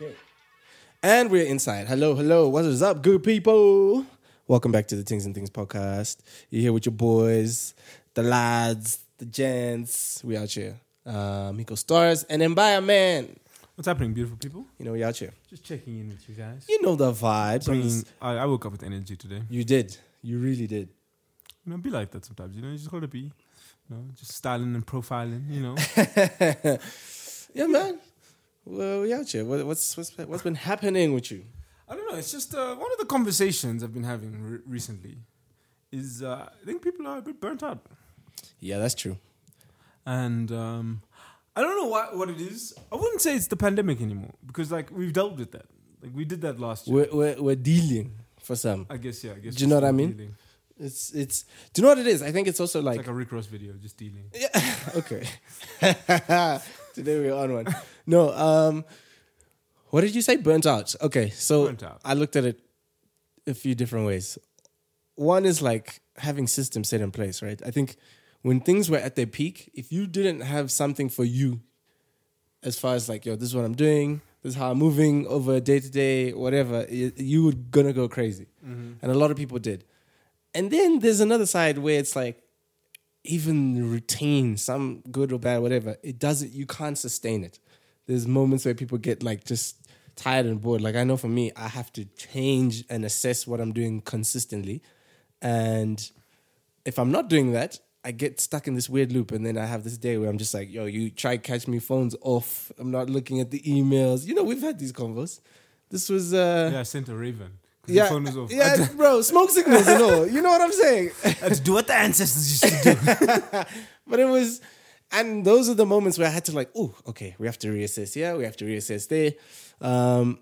Okay. And we're inside. Hello, hello. What is up, good people? Welcome back to the Things and Things podcast. You're here with your boys, the lads, the gents. We out here. Miko Stars and Mbaya Man. What's happening, beautiful people? You know, we out here. Just checking in with you guys. You know the vibes. I woke up with energy today. You did. You really did. You know, be like that sometimes. You know, you just gotta be, just styling and profiling. You know. Yeah, man. Well, we out here. What's been happening with you? I don't know. It's just one of the conversations I've been having recently is I think people are a bit burnt out. Yeah, that's true. And I don't know what it is. I wouldn't say it's the pandemic anymore because like we've dealt with that. Like we did that last year. We're dealing for some. I guess. Do you know what I mean? Dealing. It's. Do you know what it is? I think it's also It's like a Rick Ross video, just dealing. Yeah. Okay. Today we're on one. No. What did you say? Burnt out. Okay. So Burnt out. I looked at it a few different ways. One is like having systems set in place, right? I think when things were at their peak, if you didn't have something for you, as far as like, yo, this is what I'm doing, this is how I'm moving over day to day, whatever, you were gonna go crazy, and a lot of people did. And then there's another side where it's like, even retain some good or bad, whatever, it doesn't. You can't sustain it. There's moments where people get like just tired and bored. Like I know for me, I have to change and assess what I'm doing consistently, and if I'm not doing that, I get stuck in this weird loop, and then I have this day where I'm just like, yo, you try catch me, phone's off. I'm not looking at the emails. You know, we've had these convos. This was I sent a raven. Yeah, the phone was off. Yeah, bro, smoke signals and all. You know what I'm saying? I had to do what the ancestors used to do. But it was, and those are the moments where I had to like, oh, okay, we have to reassess. Yeah, we have to reassess there. And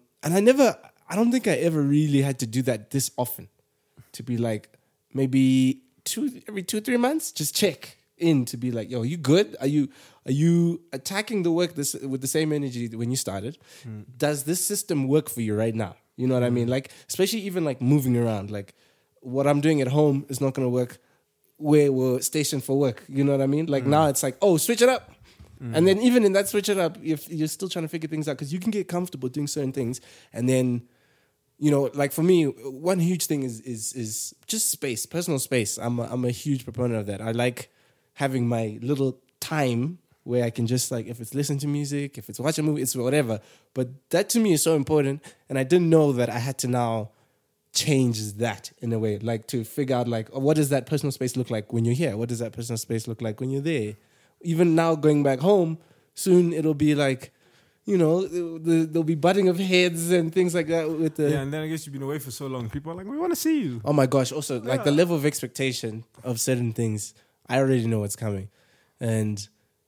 I don't think I ever really had to do that this often. To be like, maybe every 2-3 months, just check in to be like, yo, are you good? Are you attacking the work with the same energy when you started? Does this system work for you right now? You know what I mean? Like, especially even like moving around, like what I'm doing at home is not going to work where we're stationed for work. You know what I mean? Like now it's like, oh, switch it up. And then even in that switch it up, if you're still trying to figure things out, because you can get comfortable doing certain things. And then, you know, like for me, one huge thing is just space, personal space. I'm a huge proponent of that. I like having my little time where I can just like, if it's listen to music, if it's watch a movie, it's whatever. But that to me is so important. And I didn't know that I had to now change that in a way, like to figure out like, what does that personal space look like when you're here? What does that personal space look like when you're there? Even now going back home, soon it'll be like, you know, there'll be butting of heads and things like that. And then I guess you've been away for so long. People are like, we want to see you. Oh my gosh. Also, like the level of expectation of certain things, I already know what's coming. And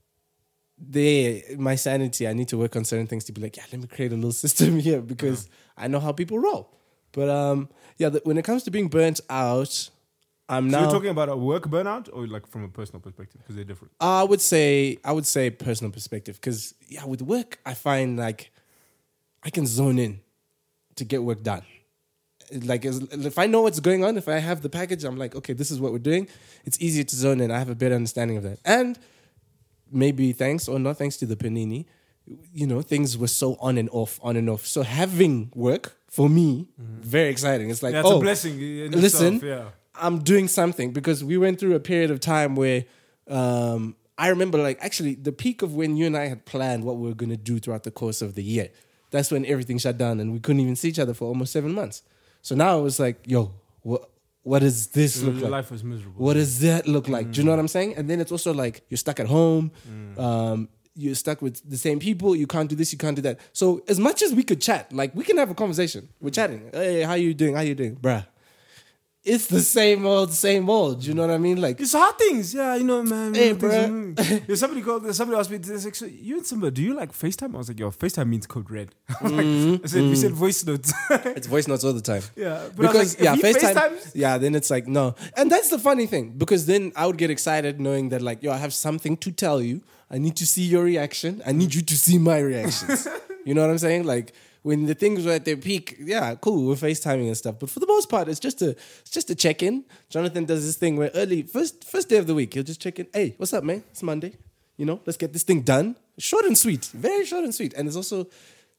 my sanity, I need to work on certain things to be like, yeah, let me create a little system here because I know how people roll. But when it comes to being burnt out, You're talking about a work burnout or like from a personal perspective because they're different? I would say personal perspective because with work I find like I can zone in to get work done. Like if I know what's going on, if I have the package, I'm like, okay, this is what we're doing. It's easier to zone in. I have a better understanding of that. And maybe thanks or not thanks to the Panini, you know, things were so on and off. So having work for me, very exciting. It's like, it's a blessing. Listen, I'm doing something because we went through a period of time where I remember like actually the peak of when you and I had planned what we were going to do throughout the course of the year. That's when everything shut down and we couldn't even see each other for almost 7 months. So now it was like, yo, what does this look like? Life was miserable. What does that look like? Do you know what I'm saying? And then it's also like you're stuck at home. You're stuck with the same people. You can't do this. You can't do that. So as much as we could chat, like we can have a conversation. We're chatting. Hey, how you doing? Bruh. It's the same old. You know what I mean? Like it's hard things. Yeah, you know, man. Hey, bro. Somebody asked me, like, so you and Simba, do you like FaceTime? I was like, yo, FaceTime means code red. I said, we said voice notes. It's voice notes all the time. Yeah. Because, like, FaceTime. Yeah, then it's like, no. And that's the funny thing. Because then I would get excited knowing that, like, yo, I have something to tell you. I need to see your reaction. I need you to see my reactions. You know what I'm saying? Like, when the things were at their peak, yeah, cool, we're FaceTiming and stuff. But for the most part, it's just a check-in. Jonathan does this thing where first day of the week, he'll just check in. Hey, what's up, man? It's Monday. You know, let's get this thing done. Short and sweet. Very short and sweet. And it's also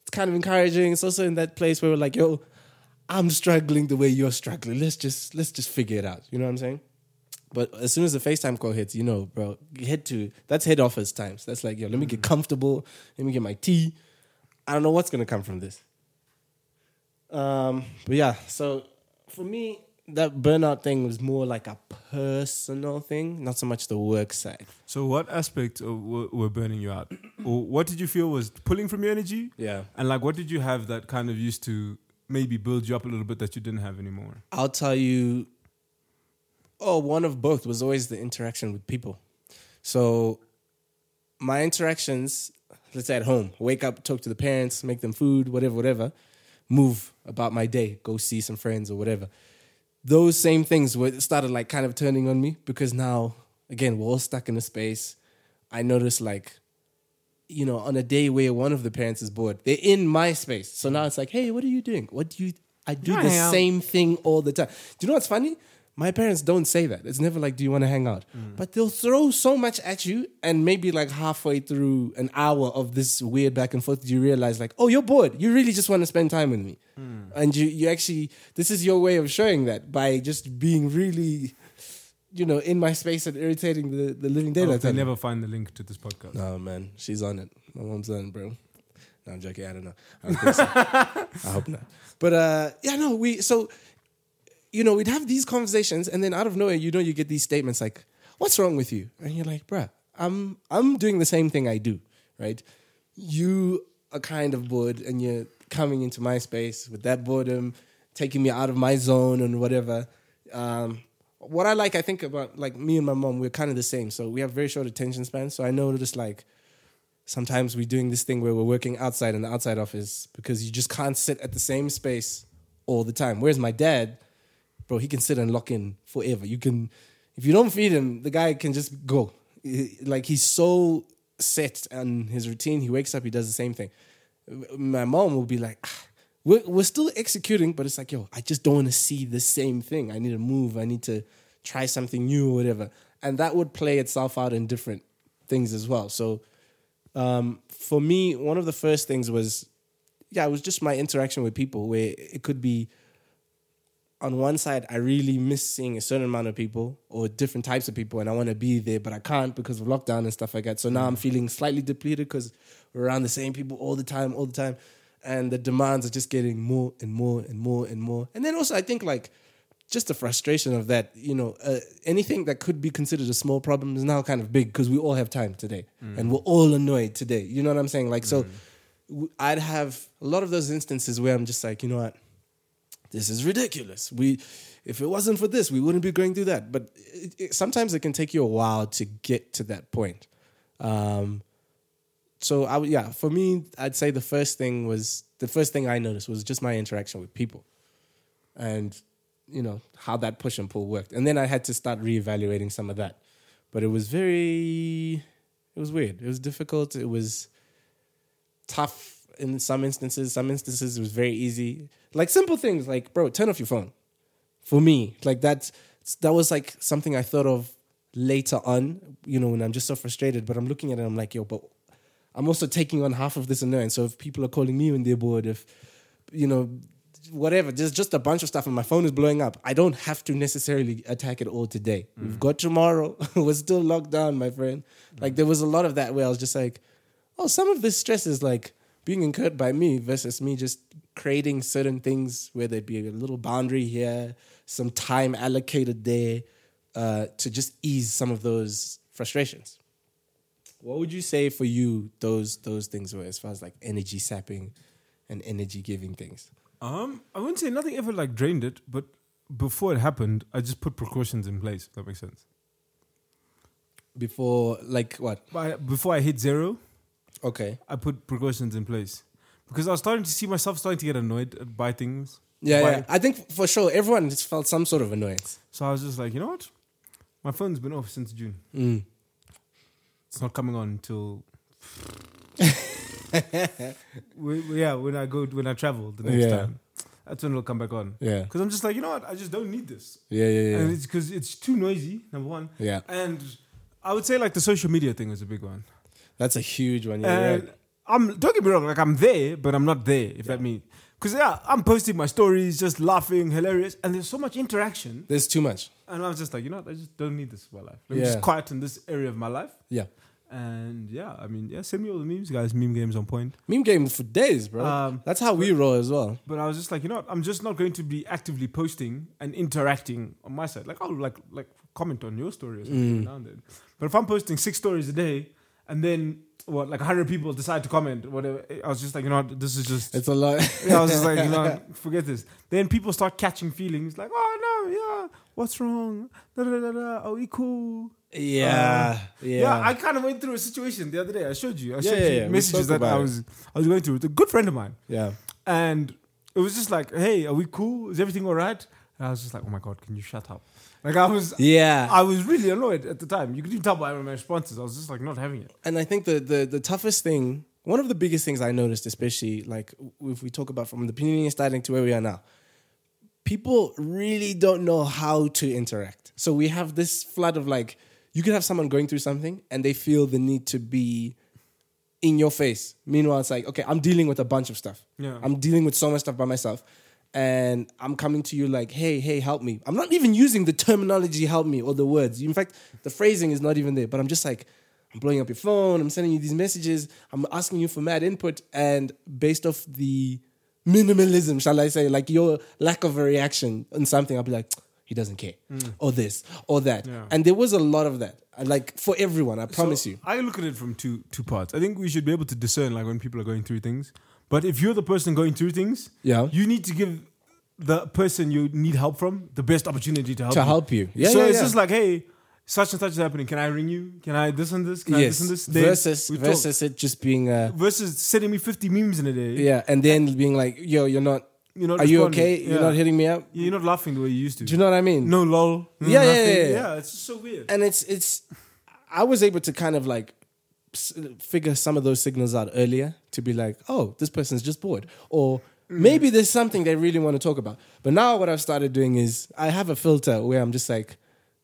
it's kind of encouraging. It's also in that place where we're like, yo, I'm struggling the way you're struggling. Let's just figure it out. You know what I'm saying? But as soon as the FaceTime call hits, you know, bro, that's head office times. That's like, yo, let me get comfortable. Let me get my tea. I don't know what's going to come from this. But yeah, so for me, that burnout thing was more like a personal thing, not so much the work side. So what aspects were burning you out? Or what did you feel was pulling from your energy? Yeah. And like, what did you have that kind of used to maybe build you up a little bit that you didn't have anymore? I'll tell you, one of both was always the interaction with people. So my interactions, let's say at home, wake up, talk to the parents, make them food, whatever, move about my day, go see some friends or whatever. Those same things started like kind of turning on me because now, again, we're all stuck in a space. I noticed like, you know, on a day where one of the parents is bored, they're in my space. So now it's like, hey, what are you doing? I do the same thing all the time. Do you know what's funny? My parents don't say that. It's never like, do you want to hang out? But they'll throw so much at you and maybe like halfway through an hour of this weird back and forth, you realize like, oh, you're bored. You really just want to spend time with me. And you actually, this is your way of showing that by just being really, you know, in my space and irritating the living daylights. They never find the link to this podcast. No, man. She's on it. My mom's on it, bro. No, I'm joking. I don't know. I don't think so. I hope not. But you know, we'd have these conversations and then out of nowhere, you know, you get these statements like, what's wrong with you? And you're like, bruh, I'm doing the same thing I do, right? You are kind of bored and you're coming into my space with that boredom, taking me out of my zone and whatever. What I think about like me and my mom, we're kind of the same. So we have very short attention spans. So I noticed like sometimes we're doing this thing where we're working outside in the outside office because you just can't sit at the same space all the time. Whereas my dad, bro, he can sit and lock in forever. If you don't feed him, the guy can just go. Like he's so set on his routine. He wakes up, he does the same thing. My mom will be like, we're still executing, but it's like, yo, I just don't want to see the same thing. I need to move. I need to try something new or whatever. And that would play itself out in different things as well. So for me, one of the first things was, it was just my interaction with people where it could be, on one side, I really miss seeing a certain amount of people or different types of people and I want to be there, but I can't because of lockdown and stuff like that. So now I'm feeling slightly depleted because we're around the same people all the time. And the demands are just getting more and more and more and more. And then also I think like just the frustration of that, you know, anything that could be considered a small problem is now kind of big because we all have time today and we're all annoyed today. You know what I'm saying? Like, so I'd have a lot of those instances where I'm just like, you know what? This is ridiculous. If it wasn't for this, we wouldn't be going through that. But sometimes it can take you a while to get to that point. For me, I'd say the first thing I noticed was just my interaction with people, and you know how that push and pull worked. And then I had to start reevaluating some of that. But it was weird. It was difficult. It was tough. In some instances it was very easy. Like simple things like, bro, turn off your phone. For me, like that was like something I thought of later on, you know, when I'm just so frustrated. But I'm looking at it, I'm like, yo, but I'm also taking on half of this annoyance. So if people are calling me when they're bored, if, you know, whatever, there's just a bunch of stuff and my phone is blowing up. I don't have to necessarily attack it all today. We've got tomorrow. We're still locked down, my friend. Like there was a lot of that where I was just like, oh, some of this stress is like being incurred by me versus me just creating certain things where there'd be a little boundary here, some time allocated there to just ease some of those frustrations. What would you say for you those things were as far as like energy sapping and energy giving things? I wouldn't say nothing ever like drained it, but before it happened, I just put precautions in place, if that makes sense. Before, like what? Before I hit zero, okay, I put precautions in place. Because I was starting to see myself starting to get annoyed by things. Yeah. I think for sure everyone just felt some sort of annoyance. So I was just like, you know what? My phone's been off since June. It's not coming on until... when I travel the next time. That's when it'll come back on. Yeah. Because I'm just like, you know what? I just don't need this. Yeah. And it's because it's too noisy, number one. Yeah. And I would say like the social media thing is a big one. That's a huge one. Yeah. don't get me wrong, like I'm there, but I'm not there, if that means. Because I'm posting my stories, just laughing, hilarious, and there's so much interaction. There's too much. And I was just like, you know what, I just don't need this in my life. Let me just quiet in this area of my life. Yeah. And send me all the memes, guys. Meme games on point. Meme games for days, bro. That's how we roll as well. But I was just like, you know what, I'm just not going to be actively posting and interacting on my side. Like I'll like comment on your story or something now and then. But if I'm posting 6 stories a day and then 100 people decide to comment, whatever, I was just like, you know what, this is just... It's a lot. I was just like, you know, forget this. Then people start catching feelings like, oh no, yeah, what's wrong? Da, da, da, da. Are we cool? Yeah. I kind of went through a situation the other day. I showed you. Yeah. Messages that I was going through with a good friend of mine. Yeah. And it was just like, hey, are we cool? Is everything all right? And I was just like, oh my God, can you shut up? Like I was really annoyed at the time. You could even tell by my responses. I was just like not having it. And I think the toughest thing, one of the biggest things I noticed, especially like if we talk about from the beginning starting to where we are now, people really don't know how to interact. So we have this flood of like, you could have someone going through something and they feel the need to be in your face. Meanwhile, it's like, okay, I'm dealing with a bunch of stuff. Yeah. I'm dealing with so much stuff by myself. And I'm coming to you like, hey, help me. I'm not even using the terminology help me or the words. In fact, the phrasing is not even there. But I'm just like, I'm blowing up your phone. I'm sending you these messages. I'm asking you for mad input. And based off the minimalism, shall I say, like your lack of a reaction on something, I'll be like, he doesn't care, or this, or that. Yeah. And there was a lot of that, like for everyone, I promise you. I look at it from two parts. I think we should be able to discern like when people are going through things. But if you're the person going through things, you need to give the person you need help from the best opportunity to help you. Yeah, so it's just like, hey, such and such is happening. Can I ring you? Can I this and this? Can I this and this? Then versus it just being... versus sending me 50 memes in a day. Yeah, and then being like, yo, you're not... Are you okay? Yeah. You're not hitting me up? You're not laughing the way you used to. Do you know what I mean? No lol. Yeah. Yeah, it's just so weird. And it's I was able to kind of like figure some of those signals out earlier to be like, oh, this person's just bored. Or maybe there's something they really want to talk about. But now what I've started doing is I have a filter where I'm just like,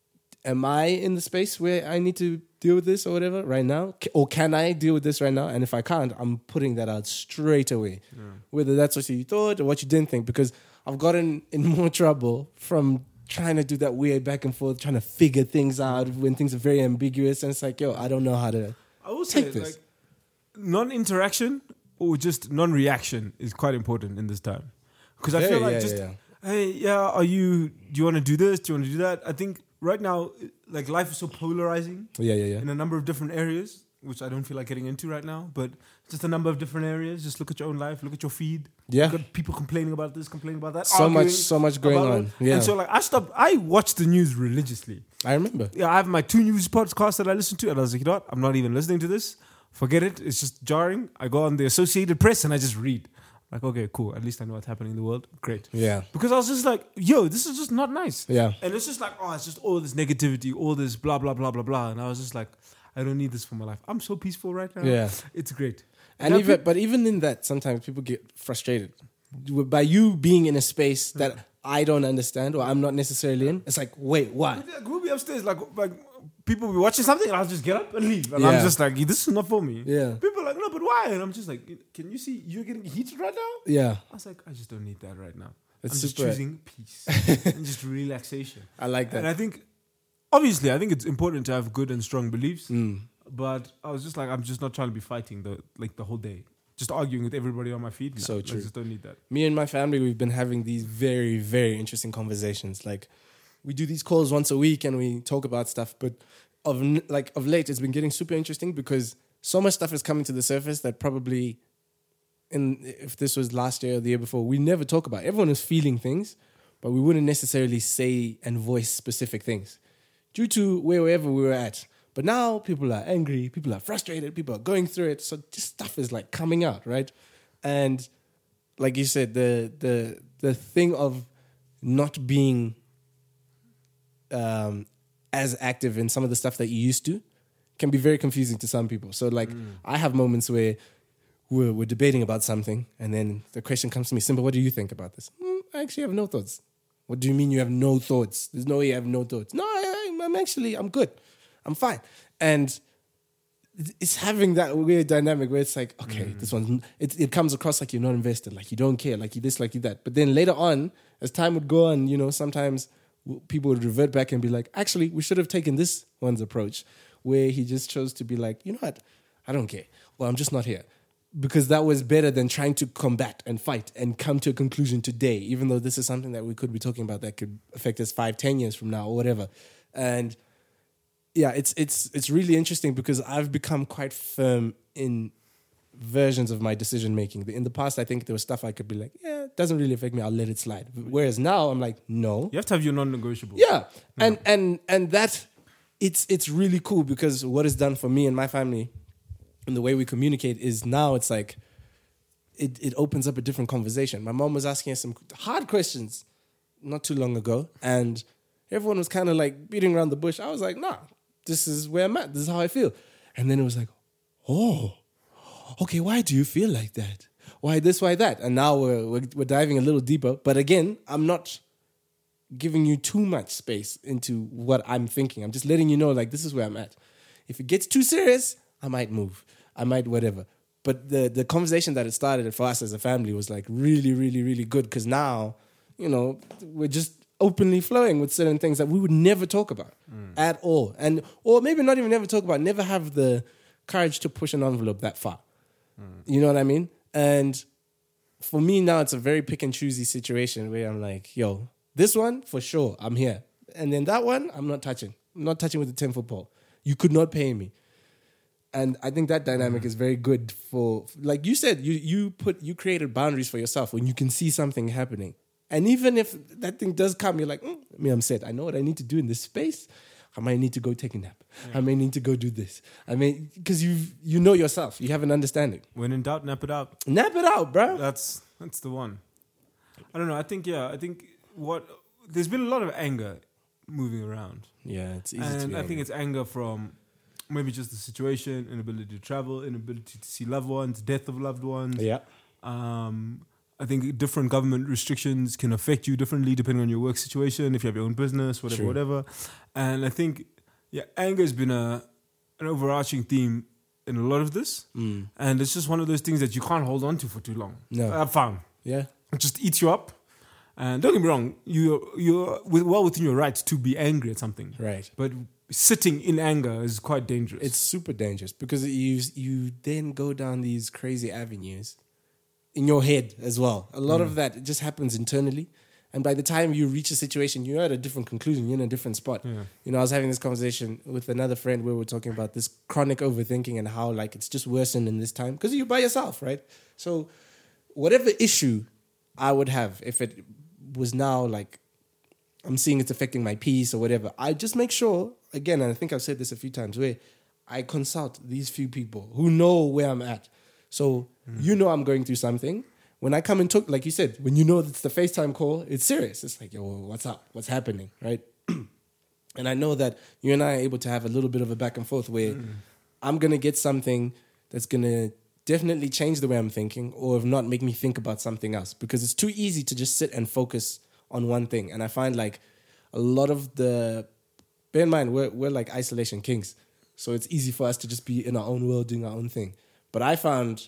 am I in the space where I need to deal with this or whatever right now? Or can I deal with this right now? And if I can't, I'm putting that out straight away. Yeah. Whether that's what you thought or what you didn't think. Because I've gotten in more trouble from trying to do that weird back and forth, trying to figure things out when things are very ambiguous. And it's like, yo, I don't know how to take this. Like, non-interaction or just non-reaction is quite important in this time. Because I feel like hey, do you want to do this? Do you want to do that? I think right now, like life is so polarizing. In a number of different areas, which I don't feel like getting into right now, but just a number of different areas. Just look at your own life, look at your feed. Yeah. Look at people complaining about this, complaining about that. So much going on. Yeah. And so like I watch the news religiously. I remember. Yeah, I have my 2 news podcasts that I listen to, and I was like, you know what? I'm not even listening to this. Forget it. It's just jarring. I go on the Associated Press and I just read. Like, okay, cool. At least I know what's happening in the world. Great. Yeah. Because I was just like, yo, this is just not nice. Yeah. And it's just like, oh, it's just all this negativity, all this blah, blah, blah, blah, blah. And I was just like, I don't need this for my life. I'm so peaceful right now. Yeah. It's great. And even in that, sometimes people get frustrated. By you being in a space that I don't understand or I'm not necessarily in, it's like, wait, why? We'll be upstairs, like people will be watching something and I'll just get up and leave. And I'm just like, this is not for me. Yeah. People are like, no, but why? And I'm just like, can you see you're getting heated right now? Yeah. I was like, I just don't need that right now. I'm just choosing peace and just relaxation. I like that. And I think, obviously, it's important to have good and strong beliefs. But I was just like, I'm just not trying to be fighting the whole day. Just arguing with everybody on my feed. No, so true. I just don't need that. Me and my family, we've been having these very, very interesting conversations. Like, we do these calls once a week and we talk about stuff. But of late, it's been getting super interesting because so much stuff is coming to the surface that probably, if this was last year or the year before, we never talk about. Everyone is feeling things, but we wouldn't necessarily say and voice specific things due to wherever we were at. But now people are angry, people are frustrated, people are going through it. So this stuff is like coming out, right? And like you said, the thing of not being as active in some of the stuff that you used to can be very confusing to some people. So like I have moments where we're debating about something and then the question comes to me, Simba, what do you think about this? I actually have no thoughts. What do you mean you have no thoughts? There's no way you have no thoughts. No, I'm good. I'm fine. And it's having that weird dynamic where it's like, okay, this one, it comes across like you're not invested, like you don't care, like you this, like you that. But then later on, as time would go on, you know, sometimes people would revert back and be like, actually, we should have taken this one's approach, where he just chose to be like, you know what, I don't care. Well, I'm just not here. Because that was better than trying to combat and fight and come to a conclusion today, even though this is something that we could be talking about that could affect us 5-10 years from now or whatever. And yeah, it's really interesting because I've become quite firm in versions of my decision making. In the past, I think there was stuff I could be like, yeah, it doesn't really affect me, I'll let it slide. Whereas now I'm like, no. You have to have your non-negotiables. Yeah. And that it's really cool because what it's done for me and my family and the way we communicate is now it's like it opens up a different conversation. My mom was asking us some hard questions not too long ago, and everyone was kind of like beating around the bush. I was like, nah, this is where I'm at. This is how I feel. And then it was like, oh, okay, why do you feel like that? Why this, why that? And now we're diving a little deeper. But again, I'm not giving you too much space into what I'm thinking. I'm just letting you know, like, this is where I'm at. If it gets too serious, I might move. I might whatever. But the conversation that it started for us as a family was like really, really, really good because now, you know, we're just openly flowing with certain things that we would never talk about at all. And or maybe not even never talk about, never have the courage to push an envelope that far. You know what I mean? And for me now, it's a very pick and choosy situation where I'm like, yo, this one, for sure, I'm here. And then that one, I'm not touching. I'm not touching with the 10-foot pole. You could not pay me. And I think that dynamic is very good for, like you said, you created boundaries for yourself when you can see something happening. And even if that thing does come, you're like, I'm set. I know what I need to do in this space. I might need to go take a nap. Yeah. I may need to go do this. I mean, because you know yourself. You have an understanding. When in doubt, nap it out. Nap it out, bro. That's the one. I don't know. I think there's been a lot of anger moving around. Yeah, it's easy and to be I think it's anger from maybe just the situation, inability to travel, inability to see loved ones, death of loved ones. Yeah. I think different government restrictions can affect you differently depending on your work situation, if you have your own business, whatever. And I think, anger has been an overarching theme in a lot of this. And it's just one of those things that you can't hold on to for too long. No. I've found. Yeah. It just eats you up. And don't get me wrong, you're well within your rights to be angry at something. Right. But sitting in anger is quite dangerous. It's super dangerous because you then go down these crazy avenues in your head as well. A lot of that just happens internally. And by the time you reach a situation, you're at a different conclusion. You're in a different spot. Yeah. You know, I was having this conversation with another friend where we were talking about this chronic overthinking and how like it's just worsened in this time because you're by yourself, right? So whatever issue I would have, if it was now like I'm seeing it's affecting my peace or whatever, I just make sure, again, and I think I've said this a few times, where I consult these few people who know where I'm at. So you know I'm going through something. When I come and talk, like you said, when you know it's the FaceTime call, it's serious. It's like, yo, what's up? What's happening, right? And I know that you and I are able to have a little bit of a back and forth where I'm going to get something that's going to definitely change the way I'm thinking or if not, make me think about something else because it's too easy to just sit and focus on one thing. And I find like a lot of bear in mind, we're like isolation kings. So it's easy for us to just be in our own world doing our own thing. But I found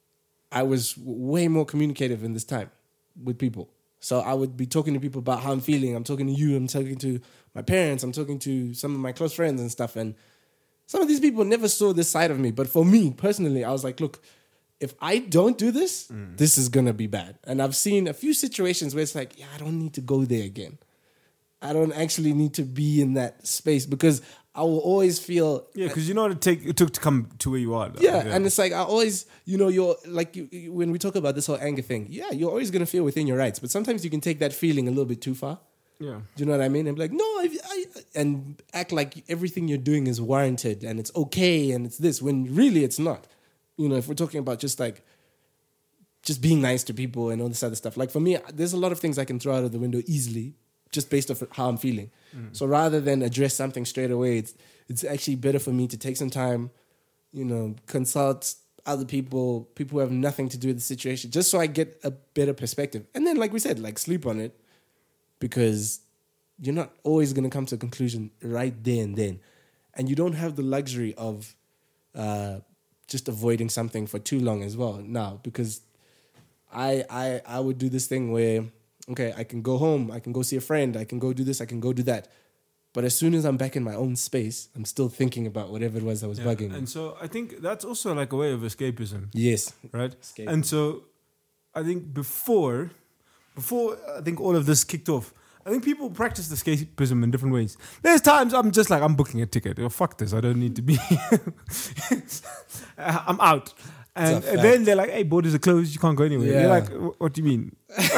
I was way more communicative in this time with people. So I would be talking to people about how I'm feeling. I'm talking to you. I'm talking to my parents. I'm talking to some of my close friends and stuff. And some of these people never saw this side of me. But for me, personally, I was like, look, if I don't do this, this is going to be bad. And I've seen a few situations where it's like, I don't need to go there again. I don't actually need to be in that space because I will always feel... Yeah, because you know what it took to come to where you are. Yeah, and it's like I always, you're like, when we talk about this whole anger thing, you're always going to feel within your rights. But sometimes you can take that feeling a little bit too far. Yeah. Do you know what I mean? And be like, no, and act like everything you're doing is warranted and it's okay and it's this, when really it's not. You know, if we're talking about just being nice to people and all this other stuff. Like for me, there's a lot of things I can throw out of the window easily just based off how I'm feeling. So rather than address something straight away, it's actually better for me to take some time, consult other people who have nothing to do with the situation, just so I get a better perspective. And then, like we said, like sleep on it, because you're not always going to come to a conclusion right there and then. And you don't have the luxury of just avoiding something for too long as well now, because I would do this thing where, okay, I can go home, I can go see a friend, I can go do this, I can go do that. But as soon as I'm back in my own space, I'm still thinking about whatever it was that was bugging me. And so I think that's also like a way of escapism. Yes. Right? Escape. And so I think before I think all of this kicked off, I think people practice escapism in different ways. There's times I'm just like, I'm booking a ticket. Oh, fuck this. I don't need to be I'm out. And then they're like, hey, borders are closed. You can't go anywhere. Yeah. You're like, what do you mean?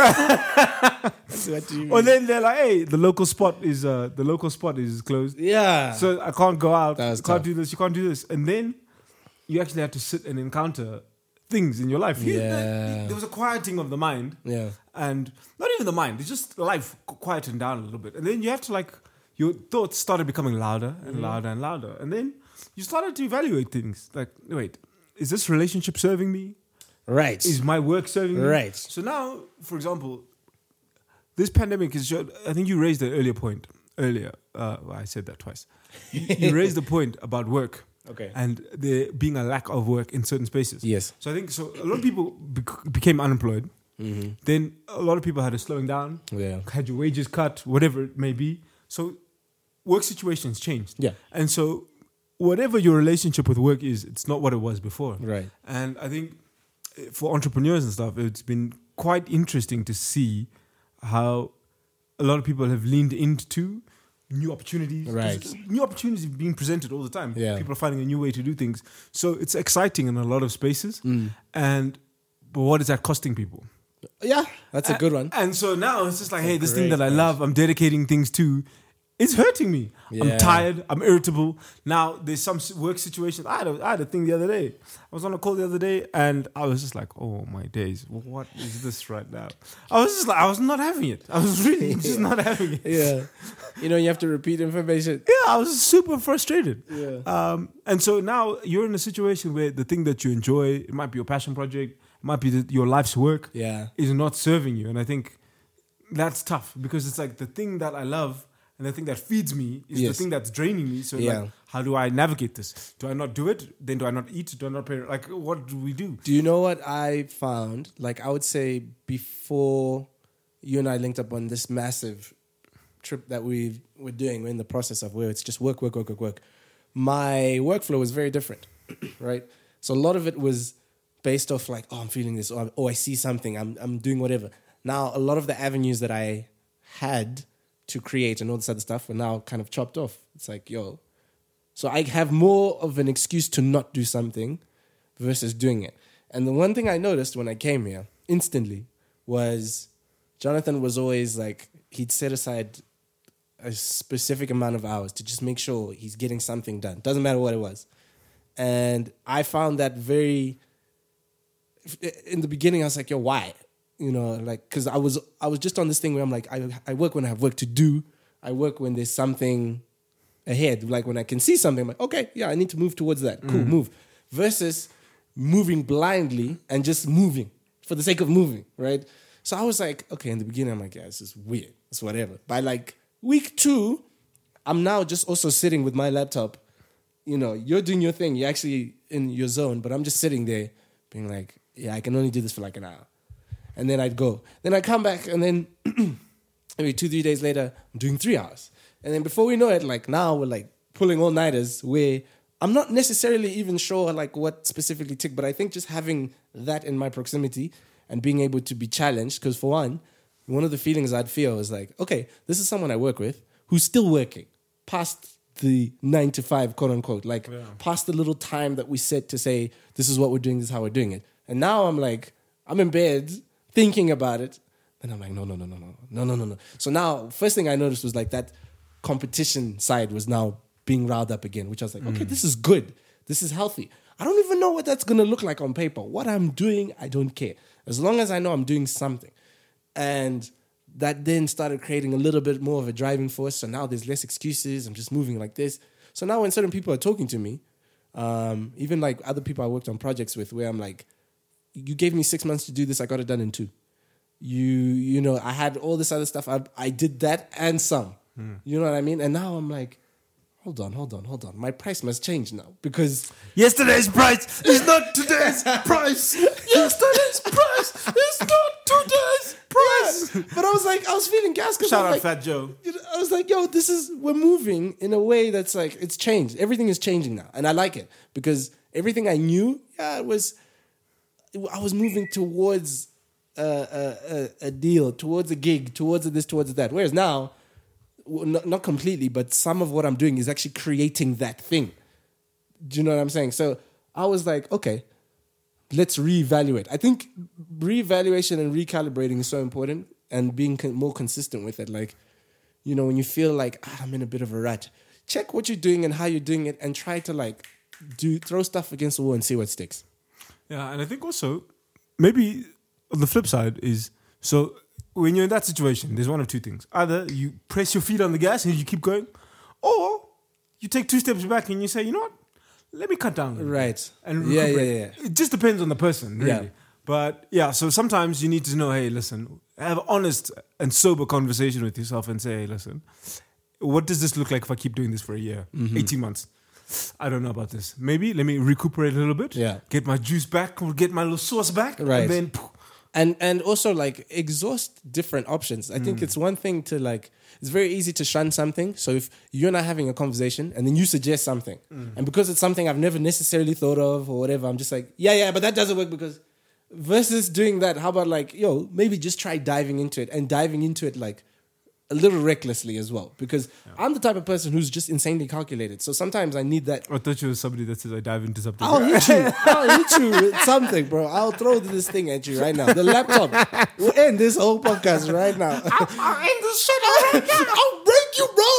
What do you mean? Or then they're like, hey, the local spot is closed. Yeah. So I can't go out. You can't do this. You can't do this. And then you actually have to sit and encounter things in your life. There was a quieting of the mind. Yeah. And not even the mind. It's just life quieting down a little bit. And then you have to your thoughts started becoming louder and louder and louder. And then you started to evaluate things. Like, wait, is this relationship serving me? Right. Is my work serving me? Right. So now, for example, this pandemic is just, I think you raised an earlier point earlier. I said that twice. You raised the point about work. Okay. And there being a lack of work in certain spaces. Yes. So I think a lot of people became unemployed. Mm-hmm. Then a lot of people had a slowing down. Yeah. Had your wages cut, whatever it may be. So work situations changed. Yeah. And so whatever your relationship with work is, it's not what it was before. Right. And I think for entrepreneurs and stuff, it's been quite interesting to see how a lot of people have leaned into new opportunities. Right. New opportunities being presented all the time. Yeah. People are finding a new way to do things. So it's exciting in a lot of spaces. But what is that costing people? Yeah, that's a good one. And so now it's just like, hey, this thing that I love, I'm dedicating things to, it's hurting me. Yeah. I'm tired. I'm irritable. Now, there's some work situations. I had a thing the other day. I was on a call the other day, and I was just like, oh, my days. What is this right now? I was just like, I was not having it. I was really just not having it. Yeah. You have to repeat information. Yeah, I was super frustrated. Yeah. And so now you're in a situation where the thing that you enjoy, it might be your passion project, it might be your life's work, is not serving you. And I think that's tough, because it's like the thing that I love and the thing that feeds me is the thing that's draining me. So like, how do I navigate this? Do I not do it? Then do I not eat? Do I not pay? Like, what do we do? Do you know what I found? Like, I would say before you and I linked up on this massive trip that we're doing, we're in the process of where it's just work. My workflow was very different, right? So a lot of it was based off like, oh, I'm feeling this, or I see something, I'm doing whatever. Now, a lot of the avenues that I had to create and all this other stuff are now kind of chopped off. It's like, so I have more of an excuse to not do something versus doing it. And the one thing I noticed when I came here instantly was Jonathan was always like, he'd set aside a specific amount of hours to just make sure he's getting something done. Doesn't matter what it was. And I found that in the beginning, I was like, why? Because I was just on this thing where I'm like, I work when I have work to do. I work when there's something ahead. Like when I can see something, I'm like, okay, I need to move towards that. Cool, move. Versus moving blindly and just moving for the sake of moving, right? So I was like, okay, in the beginning, I'm like, this is weird. It's whatever. By like week 2, I'm now just also sitting with my laptop. You're doing your thing. You're actually in your zone, but I'm just sitting there being like, I can only do this for like an hour. And then I'd go. Then I'd come back, and then maybe 2-3 days later, I'm doing 3 hours. And then before we know it, like now we're like pulling all-nighters where I'm not necessarily even sure like what specifically ticked, but I think just having that in my proximity and being able to be challenged, because for one of the feelings I'd feel is like, okay, this is someone I work with who's still working past the 9 to 5, quote unquote, past the little time that we set to say, this is what we're doing, this is how we're doing it. And now I'm like, I'm in bed thinking about it. And I'm like, no. So now, first thing I noticed was like that competition side was now being riled up again, which I was like, okay, this is good. This is healthy. I don't even know what that's going to look like on paper. What I'm doing, I don't care. As long as I know I'm doing something. And that then started creating a little bit more of a driving force. So now there's less excuses. I'm just moving like this. So now when certain people are talking to me, even like other people I worked on projects with, where I'm like, you gave me 6 months to do this, I got it done in 2. I had all this other stuff. I did that and some. You know what I mean? And now I'm like, hold on. My price must change now because yesterday's price is not today's price. Yesterday's price is not today's price. Yeah. But I was feeling gas. Shout out like, Fat Joe. I was like, yo, we're moving in a way that's like, it's changed. Everything is changing now. And I like it because everything I knew, I was moving towards a deal, towards a gig, towards this, towards that. Whereas now, not completely, but some of what I'm doing is actually creating that thing. Do you know what I'm saying? So I was like, okay, let's reevaluate. I think reevaluation and recalibrating is so important, and being more consistent with it. Like, you know, when you feel like I'm in a bit of a rut, check what you're doing and how you're doing it, and try to like throw stuff against the wall and see what sticks. Yeah, and I think also maybe on the flip side is, so when you're in that situation, there's one of two things. Either you press your feet on the gas and you keep going, or you take 2 steps back and you say, you know what, let me cut down. Right. And recuperate. It just depends on the person, really. Yeah. But yeah, so sometimes you need to know, hey, listen, have an honest and sober conversation with yourself and say, hey, listen, what does this look like if I keep doing this for a year, 18 months? I don't know about this. Maybe let me recuperate a little bit, get my juice back, or get my little sauce back, right. And then... And also like exhaust different options. I think it's one thing to like, it's very easy to shun something. So if you're not having a conversation and then you suggest something, and because it's something I've never necessarily thought of or whatever, I'm just like, yeah, but that doesn't work because, versus doing that, how about like, yo, maybe just try diving into it, and diving into it like a little recklessly as well, because I'm the type of person who's just insanely calculated. So sometimes I need that. I thought you were somebody that says I dive into something. I'll hit you with something, bro. I'll throw this thing at you right now. The laptop will end this whole podcast right now. I'll end this shit right now. I'll break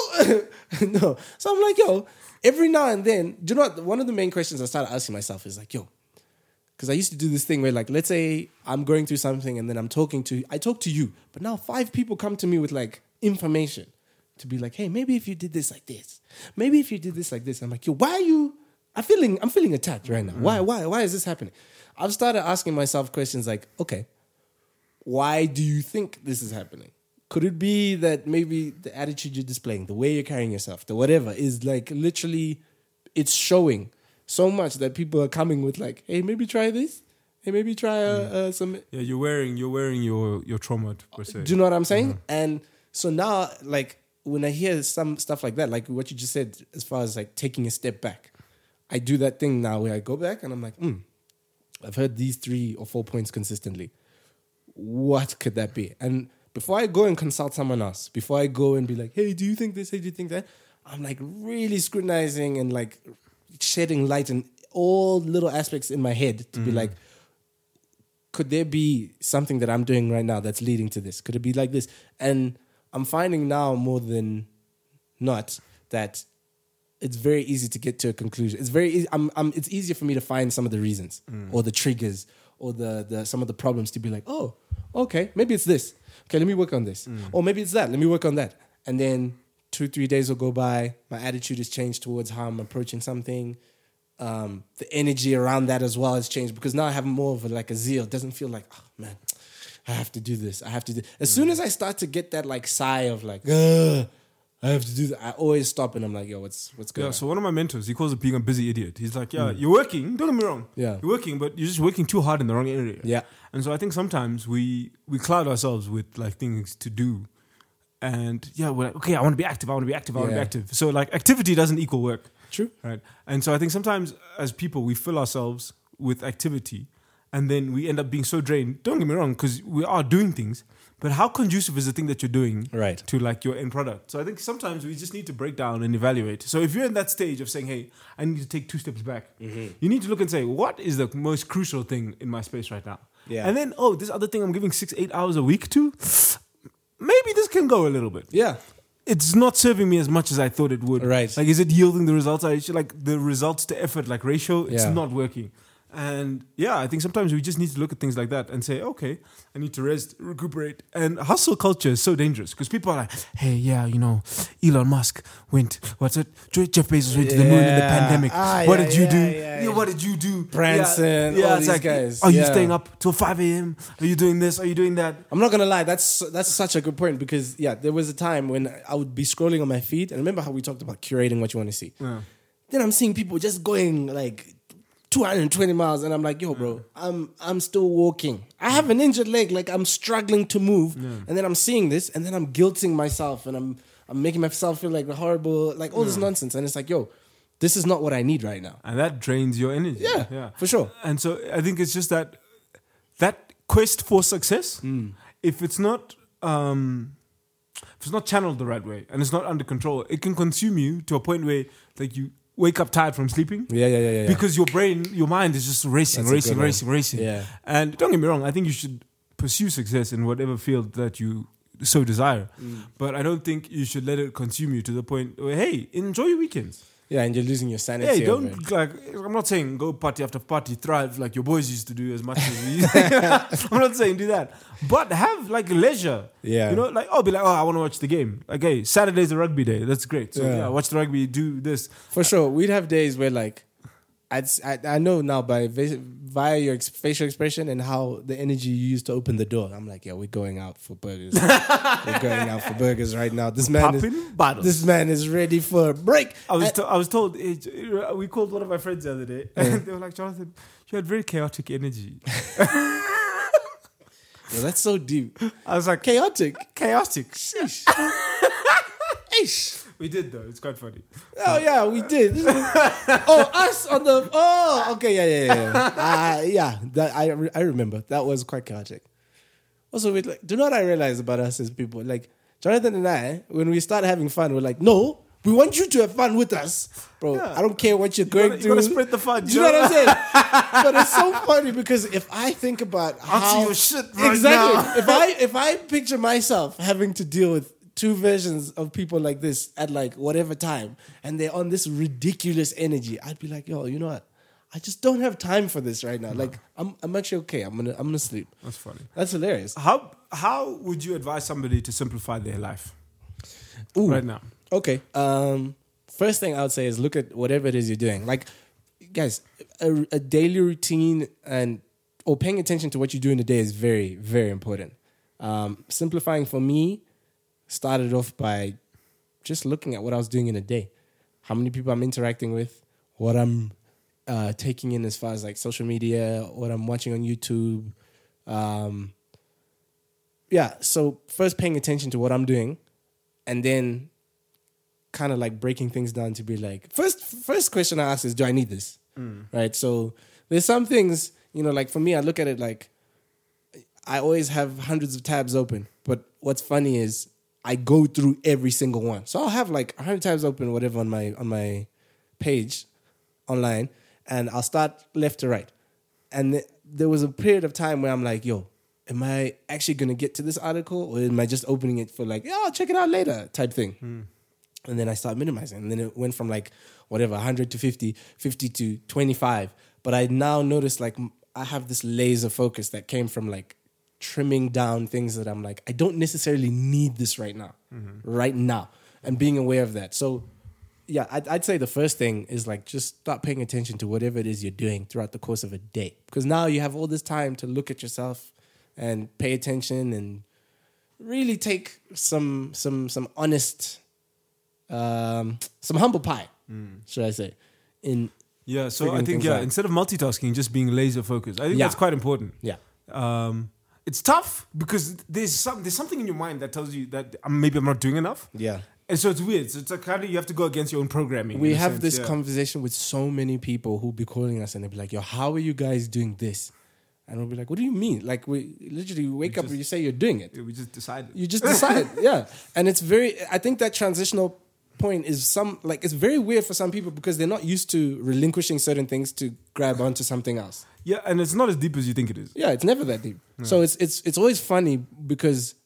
you, bro. No. So I'm like, yo, every now and then, do you know what? One of the main questions I started asking myself is like, yo, because I used to do this thing where like, let's say I'm going through something and then I talk to you, but now 5 people come to me with like information to be like, hey, maybe if you did this like this, maybe if you did this like this. I'm like, yo, why are you? I'm feeling attacked right now. Why is this happening? I've started asking myself questions like, okay, why do you think this is happening? Could it be that maybe the attitude you're displaying, the way you're carrying yourself, the whatever, is like literally, it's showing so much that people are coming with like, hey, maybe try this. Hey, maybe try some. Yeah, you're wearing your trauma per se. Do you know what I'm saying? And so now, like, when I hear some stuff like that, like what you just said, as far as like taking a step back, I do that thing now where I go back and I'm like, I've heard these 3 or 4 points consistently. What could that be? And before I go and consult someone else, before I go and be like, hey, do you think this? Hey, do you think that? I'm like really scrutinizing and like shedding light in all little aspects in my head to be like, could there be something that I'm doing right now that's leading to this? Could it be like this? And I'm finding now more than not that it's very easy to get to a conclusion. It's very easy. It's easier for me to find some of the reasons or the triggers or the some of the problems to be like, oh, okay, maybe it's this. Okay, let me work on this. Or maybe it's that. Let me work on that. And then 2-3 days will go by. My attitude has changed towards how I'm approaching something. The energy around that as well has changed because now I have more of a zeal. It doesn't feel like, oh man, I have to do this. I have to do. As soon as I start to get that like sigh of like, I have to do that, I always stop and I'm like, yo, what's going on? So one of my mentors, he calls it being a busy idiot. He's like, you're working. Don't get me wrong. Yeah, you're working, but you're just working too hard in the wrong area. Yeah, and so I think sometimes we cloud ourselves with like things to do. And we're like, okay, I want to be active. I want to be active. So like activity doesn't equal work. True. Right. And so I think sometimes as people, we fill ourselves with activity and then we end up being so drained. Don't get me wrong, because we are doing things, but how conducive is the thing that you're doing to like your end product? So I think sometimes we just need to break down and evaluate. So if you're in that stage of saying, hey, I need to take 2 steps back, you need to look and say, what is the most crucial thing in my space right now? Yeah. And then, this other thing I'm giving 6-8 hours a week to, maybe this can go a little bit. Yeah. It's not serving me as much as I thought it would. Right. Like, is it yielding the results? The results to effort, like ratio, it's not working. And yeah, I think sometimes we just need to look at things like that and say, okay, I need to rest, recuperate. And hustle culture is so dangerous because people are like, hey, yeah, Elon Musk went, Jeff Bezos went to the moon in the pandemic. What did you do? What did you do? Branson, all these guys. Are you staying up till 5 a.m.? Are you doing this? Are you doing that? I'm not going to lie. That's such a good point because, there was a time when I would be scrolling on my feed. And remember how we talked about curating what you want to see? Yeah. Then I'm seeing people just going like 220 miles, and I'm like, yo, bro, I'm still walking. I have an injured leg, like I'm struggling to move, and then I'm seeing this, and then I'm guilting myself, and I'm making myself feel like horrible, like all this nonsense, and it's like, yo, this is not what I need right now, and that drains your energy. Yeah, for sure. And so I think it's just that quest for success, if it's not channeled the right way and it's not under control, it can consume you to a point where like you wake up tired from sleeping. Yeah. Because your mind is just racing. Yeah. And don't get me wrong, I think you should pursue success in whatever field that you so desire. But I don't think you should let it consume you to the point where, hey, enjoy your weekends. Yeah, and you're losing your sanity. Yeah, I'm not saying go party after party, thrive like your boys used to do as much as we used. I'm not saying do that. But have like leisure. Yeah. Be like, I want to watch the game. Like, hey, Saturday's a rugby day. That's great. So watch the rugby, do this. For sure. We'd have days where like, I know now via your facial expression and how the energy you use to open the door. I'm like, we're going out for burgers. We're going out for burgers right now. This man is ready for a break. I was told we called one of my friends the other day, and they were like, Jonathan, you had very chaotic energy. Well, that's so deep. I was like, chaotic. Sheesh. Eish. We did though. It's quite funny. Oh yeah, we did. Us on the. Oh, okay, yeah. That I remember. That was quite chaotic. Also, do not I realize about us as people, like Jonathan and I, when we start having fun, we're like, no, we want you to have fun with us, bro. Yeah. I don't care what you're going through. You gotta spread the fun. Do you know what I'm saying? But it's so funny because if I think about how your shit right now. if I picture myself having to deal with two versions of people like this at like whatever time, and they're on this ridiculous energy, I'd be like, yo, you know what? I just don't have time for this right now. Like, I'm actually okay. I'm gonna sleep. That's funny. That's hilarious. How would you advise somebody to simplify their life right now? Okay. First thing I would say is look at whatever it is you're doing. Like, guys, a daily routine or paying attention to what you do in the day is very, very important. Simplifying for me started off by just looking at what I was doing in a day, how many people I'm interacting with, what I'm taking in as far as like social media, what I'm watching on YouTube. So first paying attention to what I'm doing, and then kind of like breaking things down to be like, first question I ask is, do I need this? Right? So there's some things, like for me, I look at it like I always have hundreds of tabs open, but what's funny is I go through every single one. So I'll have like 100 tabs open, whatever, on my page online, and I'll start left to right. And there was a period of time where I'm like, yo, am I actually going to get to this article, or am I just opening it for like, I'll check it out later type thing? And then I start minimizing. And then it went from like, whatever, 100 to 50, 50 to 25. But I now notice like I have this laser focus that came from like trimming down things that I'm like, I don't necessarily need this right now, and being aware of that. So yeah, I'd say the first thing is like just start paying attention to whatever it is you're doing throughout the course of a day, because now you have all this time to look at yourself and pay attention and really take some honest, some humble pie, should I say? So I think instead of multitasking, just being laser focused. I think that's quite important. Yeah. It's tough because there's something in your mind that tells you that maybe I'm not doing enough. Yeah. And so it's weird. So it's like kind of you have to go against your own programming. We have this conversation with so many people who'll be calling us and they'll be like, yo, how are you guys doing this? And we'll be like, what do you mean? Like, we literally wake up and you say you're doing it. We just decided. You just decided, yeah. And it's I think that transitional point is it's very weird for some people because they're not used to relinquishing certain things to grab onto something else. Yeah, and it's not as deep as you think it is. Yeah, it's never that deep. No. So it's always funny because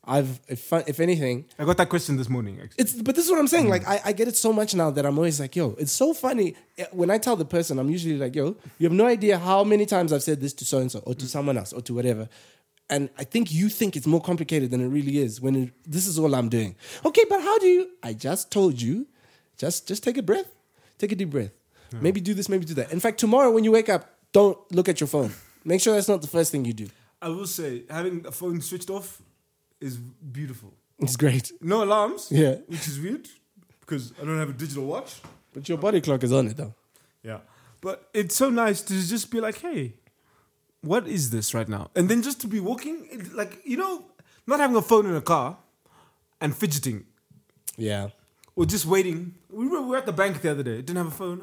if anything, I got that question this morning. Actually. But this is what I'm saying. Like, I get it so much now that I'm always like, yo, it's so funny. When I tell the person, I'm usually like, yo, you have no idea how many times I've said this to so-and-so or to someone else or to whatever. And I think you think it's more complicated than it really is when this is all I'm doing. Okay, but how do you... I just told you, just take a breath. Take a deep breath. Yeah. Maybe do this, maybe do that. In fact, tomorrow when you wake up, don't look at your phone. Make sure that's not the first thing you do. I will say, having the phone switched off is beautiful. It's great. No alarms, yeah, which is weird because I don't have a digital watch. But your body clock is on it though. Yeah, but it's so nice to just be like, hey, what is this right now? And then just to be walking, like, you know, not having a phone in a car and fidgeting. Yeah. Or just waiting. We were at the bank the other day. Didn't have a phone.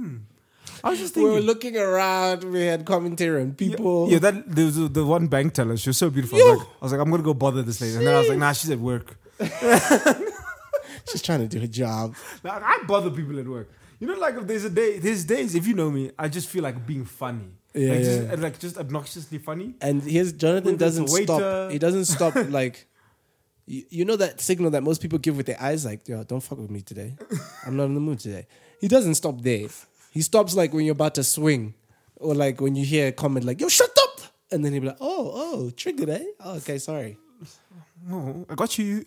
I was just thinking. We were looking around. We had commentary and people. Yeah, there was the one bank teller. She was so beautiful. I was like, I'm going to go bother this lady. And then I was like, nah, she's at work. She's trying to do her job. Like, I bother people at work. You know, like if there's days, if you know me, I just feel like being funny. Yeah, just obnoxiously funny. And here's Jonathan doesn't stop. He doesn't stop like... You know that signal that most people give with their eyes, like, yo, don't fuck with me today. I'm not in the mood today. He doesn't stop there. He stops like when you're about to swing, or like when you hear a comment like, yo, shut up! And then he'll be like, oh, triggered, eh? Oh, okay, sorry. Oh, I got you.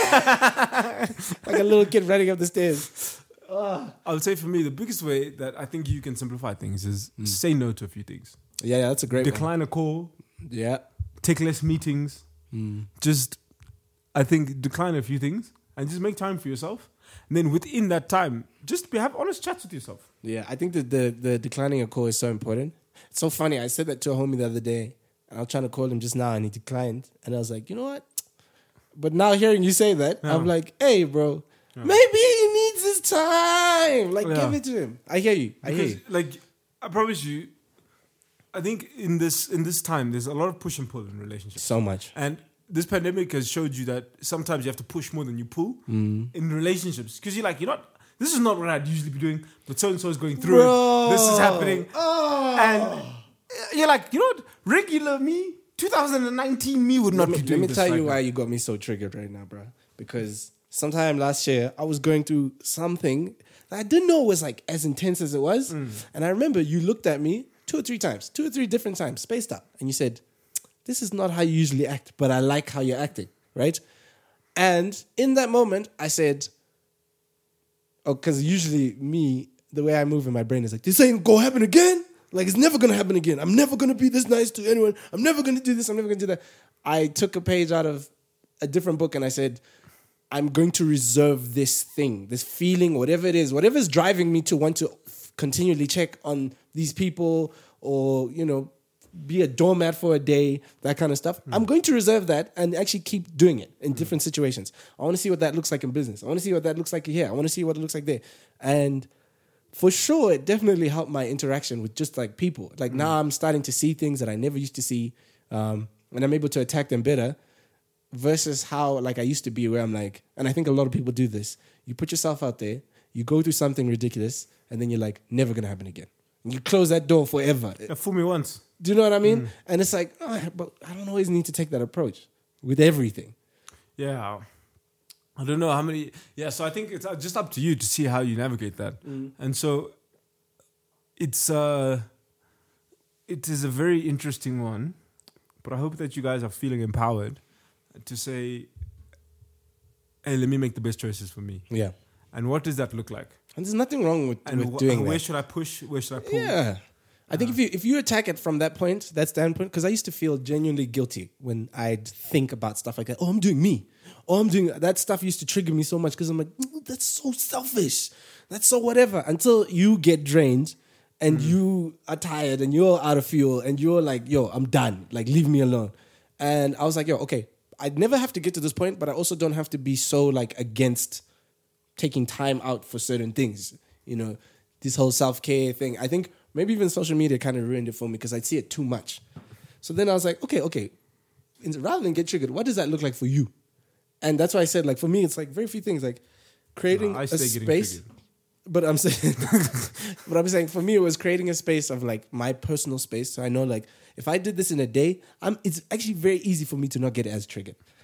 Like a little kid running up the stairs. I would say for me, the biggest way that I think you can simplify things is say no to a few things. Yeah, that's a great Decline a call. Yeah. Take less meetings. Just... I think decline a few things and just make time for yourself. And then within that time, just have honest chats with yourself. Yeah, I think that the declining a call is so important. It's so funny. I said that to a homie the other day, and I was trying to call him just now, and he declined. And I was like, you know what? But now hearing you say that, I'm like, hey, bro, maybe he needs his time. Like, give it to him. I hear you. Like, I promise you, I think in this time, there's a lot of push and pull in relationships. So much. And this pandemic has showed you that sometimes you have to push more than you pull in relationships. Because you're like, this is not what I'd usually be doing, but so-and-so is going through it. This is happening. And you're like, you know what? Regular me, 2019 me would not be doing this. Let me tell you why you got me so triggered right now, bro. Because sometime last year, I was going through something that I didn't know was like as intense as it was. And I remember you looked at me 2 or 3 different times, spaced out. And you said, this is not how you usually act, but I like how you're acting, right? And in that moment, I said, because usually me, the way I move in my brain is like, this ain't gonna happen again. Like, it's never gonna happen again. I'm never gonna be this nice to anyone. I'm never gonna do this. I'm never gonna do that. I took a page out of a different book and I said, I'm going to reserve this thing, this feeling, whatever it is, whatever's driving me to want to continually check on these people or, be a doormat for a day, that kind of stuff. I'm going to reserve that and actually keep doing it in different situations. I want to see what that looks like in business. I want to see what that looks like here. I want to see what it looks like there. And for sure, it definitely helped my interaction with just like people. Like now I'm starting to see things that I never used to see, and I'm able to attack them better versus how like I used to be where I'm like, and I think a lot of people do this. You put yourself out there, you go through something ridiculous, and then you're like, never going to happen again. And you close that door forever. Fool me once. Do you know what I mean? And it's like, but I don't always need to take that approach with everything. Yeah. I don't know how many... Yeah, so I think it's just up to you to see how you navigate that. And so it is a very interesting one, but I hope that you guys are feeling empowered to say, hey, let me make the best choices for me. Yeah. And what does that look like? And there's nothing wrong with doing that. Where should I push? Where should I pull? Yeah. I think if you attack it from that standpoint, because I used to feel genuinely guilty when I'd think about stuff like that. Oh, I'm doing me. Oh, I'm doing... That stuff used to trigger me so much because I'm like, that's so selfish. That's so whatever. Until you get drained and you are tired and you're out of fuel and you're like, yo, I'm done. Like, leave me alone. And I was like, yo, okay, I'd never have to get to this point, but I also don't have to be so like against taking time out for certain things. This whole self-care thing. I think maybe even social media kind of ruined it for me because I'd see it too much. So then I was like, okay. Rather than get triggered, what does that look like for you? And that's why I said, like, for me, it's like very few things, like creating a space. But I'm saying, for me, it was creating a space of like my personal space. So I know, like, if I did this in a day, it's actually very easy for me to not get as triggered.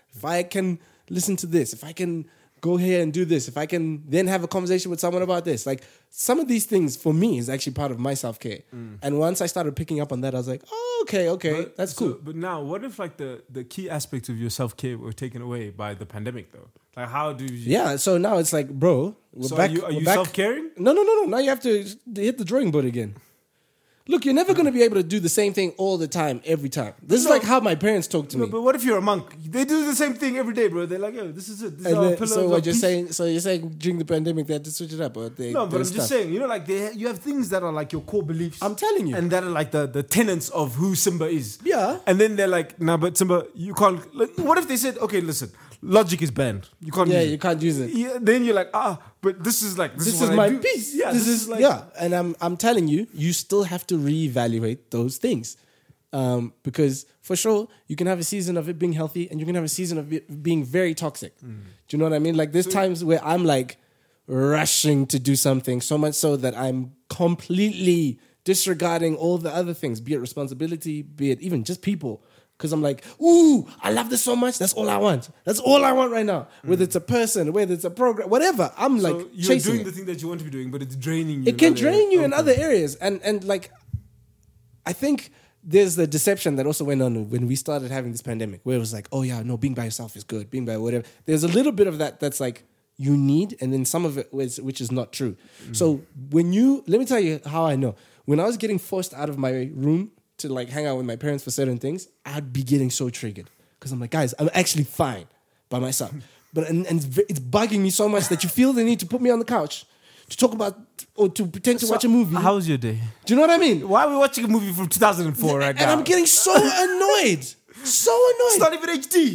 if I can listen to this, if I can go here and do this, if I can then have a conversation with someone about this, like some of these things for me is actually part of my self-care. And once I started picking up on that, I was like, oh, okay, that's cool. But now, what if like the key aspects of your self-care were taken away by the pandemic though? Like how do you... Yeah, so now it's like, bro, we're back. Are you self-caring? No. Now you have to hit the drawing board again. Look, you're never going to be able to do the same thing all the time, every time. This is like how my parents talk to me. But what if you're a monk? They do the same thing every day, bro. They're like, yo, this is it. This is our so what you're saying? So you're saying during the pandemic they had to switch it up, or no? But I'm just saying, you know, like you have things that are like your core beliefs. I'm telling you, and that are like the tenets of who Simba is. Yeah. And then they're like, nah, but Simba, you can't. Like, what if they said, okay, listen, logic is banned. You can't. Yeah, you can't use it. Yeah, then you're like, but this is like this is my piece. Yeah, this is like, yeah. And I'm telling you, you still have to reevaluate those things, because for sure you can have a season of it being healthy, and you can have a season of it being very toxic. Do you know what I mean? Like there's times where I'm like rushing to do something, so much so that I'm completely disregarding all the other things, be it responsibility, be it even just people. Because I'm like, ooh, I love this so much. That's all I want. That's all I want right now. Whether it's a person, whether it's a program, whatever. I'm like you're chasing doing the thing that you want to be doing, but it's draining you. It can drain you in other areas. And like, I think there's the deception that also went on when we started having this pandemic, where it was like, oh yeah, no, being by yourself is good. Being by whatever. There's a little bit of that that's like you need, and then some of it which is not true. So let me tell you how I know. When I was getting forced out of my room to like hang out with my parents for certain things, I'd be getting so triggered because I'm like, guys, I'm actually fine by myself, but and it's bugging me so much that you feel the need to put me on the couch to talk about or to pretend to watch a movie. How's your day? Do you know what I mean? Why are we watching a movie from 2004 right now? And I'm getting so annoyed, so annoyed. It's not even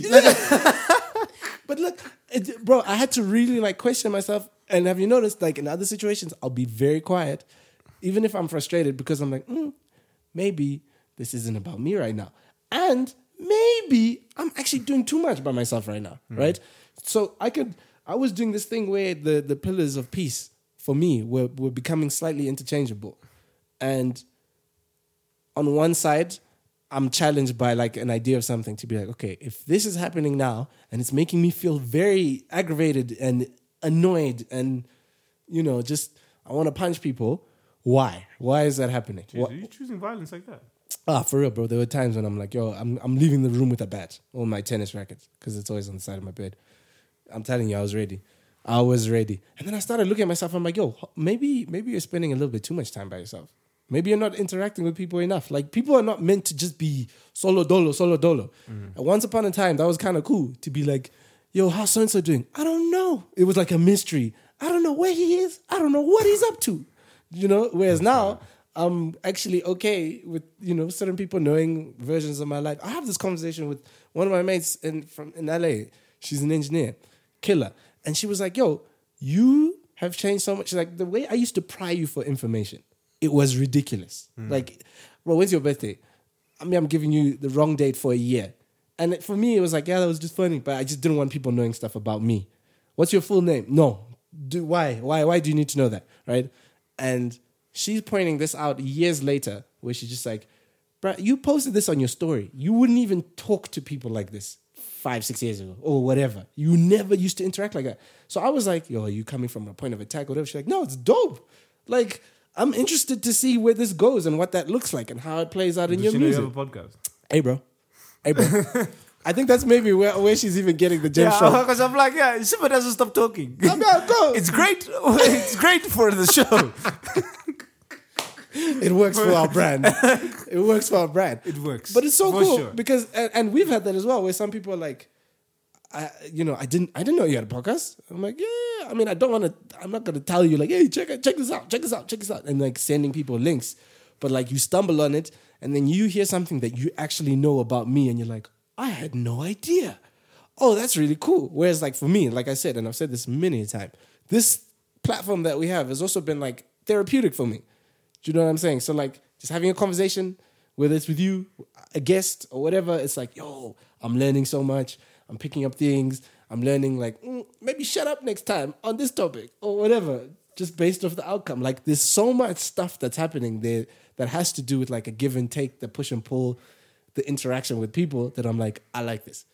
HD. But look, bro, I had to really like question myself. And have you noticed, like in other situations, I'll be very quiet, even if I'm frustrated, because I'm like, maybe this isn't about me right now. And maybe I'm actually doing too much by myself right now, right? So I was doing this thing where the pillars of peace for me were becoming slightly interchangeable. And on one side, I'm challenged by like an idea of something to be like, okay, if this is happening now and it's making me feel very aggravated and annoyed and, you know, just I want to punch people, why? Why is that happening? Jeez, are you choosing violence like that? For real, bro. There were times when I'm like, yo, I'm leaving the room with a bat or my tennis rackets because it's always on the side of my bed. I'm telling you, I was ready. And then I started looking at myself. I'm like, yo, maybe you're spending a little bit too much time by yourself. Maybe you're not interacting with people enough. Like, people are not meant to just be solo dolo. And once upon a time, that was kind of cool to be like, yo, how's so-and-so doing? I don't know. It was like a mystery. I don't know where he is. I don't know what he's up to. You know, whereas now I'm actually okay with, you know, certain people knowing versions of my life. I have this conversation with one of my mates in LA. She's an engineer, killer. And she was like, yo, you have changed so much. Like, the way I used to pry you for information, it was ridiculous. Like, bro, when's your birthday? I mean, I'm giving you the wrong date for a year. And for me, it was like, yeah, that was just funny. But I just didn't want people knowing stuff about me. What's your full name? No. Why? Why do you need to know that? Right? And she's pointing this out years later, where she's just like, bro, you posted this on your story. You wouldn't even talk to people like this 5-6 years ago or whatever. You never used to interact like that. So I was like, yo, are you coming from a point of attack or whatever? She's like, no, it's dope. Like, I'm interested to see where this goes and what that looks like and how it plays out in your music. You have a podcast? Hey, bro. I think that's maybe where she's even getting the gem shot. Because I'm like, yeah, Simba doesn't stop talking. Go. It's great. It's great for the show. It works for our brand. It works. But it's so cool because, and we've had that as well, where some people are like, I didn't know you had a podcast. I'm like, yeah. I mean, I'm not going to tell you like, hey, check this out. And like sending people links. But like you stumble on it and then you hear something that you actually know about me and you're like, I had no idea. Oh, that's really cool. Whereas like for me, like I said, and I've said this many a time, this platform that we have has also been like therapeutic for me. Do you know what I'm saying? So like just having a conversation, whether it's with you, a guest or whatever, it's like, yo, I'm learning so much. I'm picking up things. I'm learning like, maybe shut up next time on this topic or whatever, just based off the outcome. Like there's so much stuff that's happening there that has to do with like a give and take, the push and pull, the interaction with people that I'm like, I like this.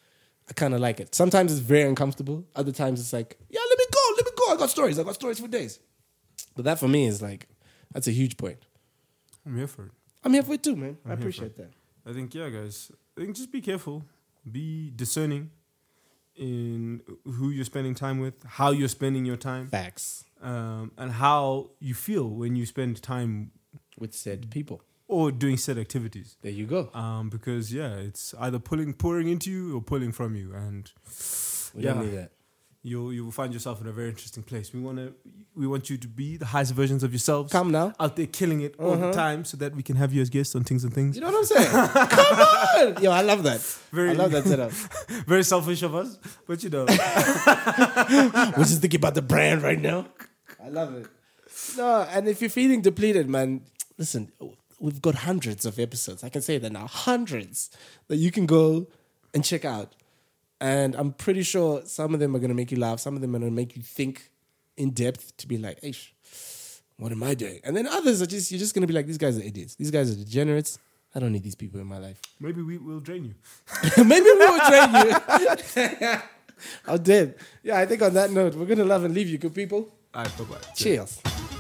I kind of like it. Sometimes it's very uncomfortable. Other times it's like, yeah, let me go. I got stories for days. But that for me is like, that's a huge point. I'm here for it. I'm here for it too, man. I appreciate that. I think, yeah, guys. I think just be careful. Be discerning in who you're spending time with, how you're spending your time. Facts. And how you feel when you spend time with said people. Or doing said activities. There you go. Because, yeah, it's either pouring into you or pulling from you. And we don't need that. You will find yourself in a very interesting place. We want you to be the highest versions of yourselves. Come now. Out there killing it all the time so that we can have you as guests on Things and Things. You know what I'm saying? Come on! Yo, I love that. I love that setup. Very selfish of us, but you know. We're just thinking about the brand right now. I love it. No, and if you're feeling depleted, man, listen, we've got hundreds of episodes. I can say that now. Hundreds that you can go and check out. And I'm pretty sure some of them are going to make you laugh. Some of them are going to make you think in depth to be like, hey, what am I doing? And then others are you're just going to be like, these guys are idiots. These guys are degenerates. I don't need these people in my life. Maybe we will drain you. Maybe we will drain you. I'm dead. Yeah, I think on that note, we're going to love and leave you, good people. All right, bye-bye. Cheers.